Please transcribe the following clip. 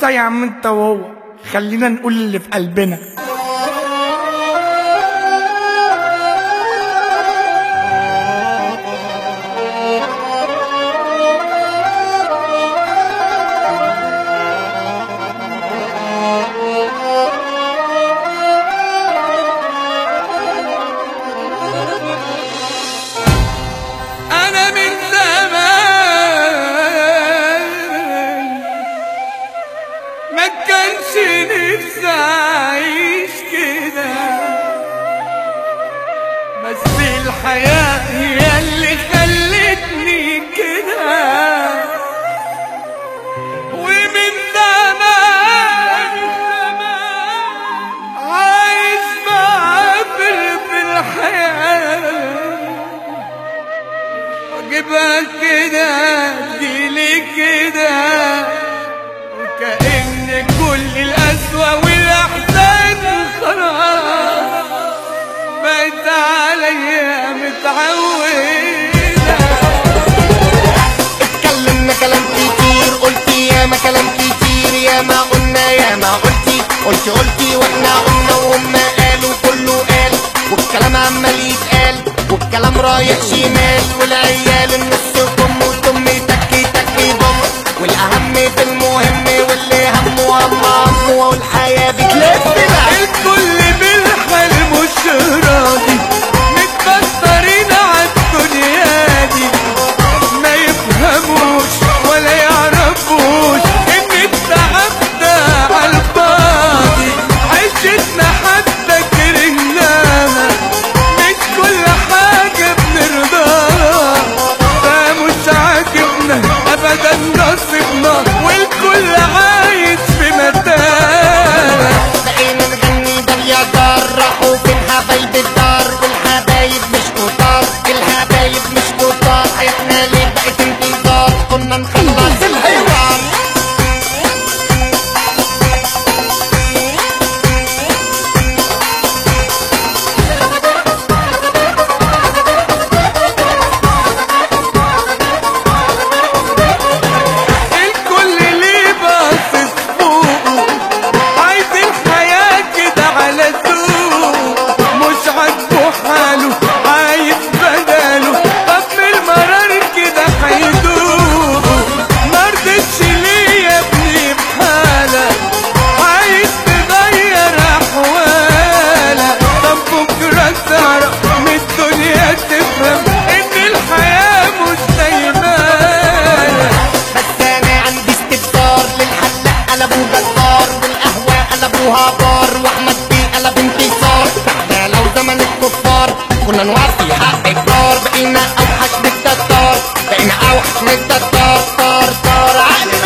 خلصة يا عم انت وهو، خلينا نقول اللي في قلبنا. أنا من زمان ما كانش نفسي أعيش كده، بس الحياة هي اللي خلتني كده. ومن زمان عايش بعافر في الحياة، واجيبها كده تجيلي كده، وكأن كل القسوة والأحزان خلاص بقت عليا متعودة. اتكلمنا كلام كتير، قلتي ياما كلام كتير، ياما قلنا ياما قلتي واحنا قلنا وهم قالوا كله قال، والكلام عمال يتقال والكلام رايح شمال، والعيال النص كم وتم تكي تكي ضم، والاهم في المهم واللي همه همه والحياة بتلف الكل بالحال مش راضي، متبطرين عالدنيا دي، ما يفهموش ولا يعرفوش ان التعب ده عالفاضي. عيشتنا حتى كرهناها، مش كل حاجة بنرضاها، ده مش عاجبنا ابدا نصيبنا، والكل عايش في متاهة. بقينا نغني دار يا دار، راحوا فين حبايب الدار، والحبايب مش كتار، الحبايب مش كتار، حياتنا ليه بقت انتظار، كنا نخلص الحوار. الكل ليه باصص فوقه، عايز الحياة كده على ذوقه، مش عاجبه حاله عايز بداله، طب من المرار كده هيدوقه. مرضتش ليه يا ابني بحالك، عايز تغير احوالك، طب بكرة تعرف من الدنيا تفهم ان الحياة مش دايمالك. بس انا عندي استفسار، للحلاق قلبوا جزار، والقهوة قلبوها بار، واحمد بيه قلب انتصار. احنا لو زمن الكفار كنا نوفي حق الجار، بقينا اوحش من التتار، بقينا اوحش من التتار، طار طار عقل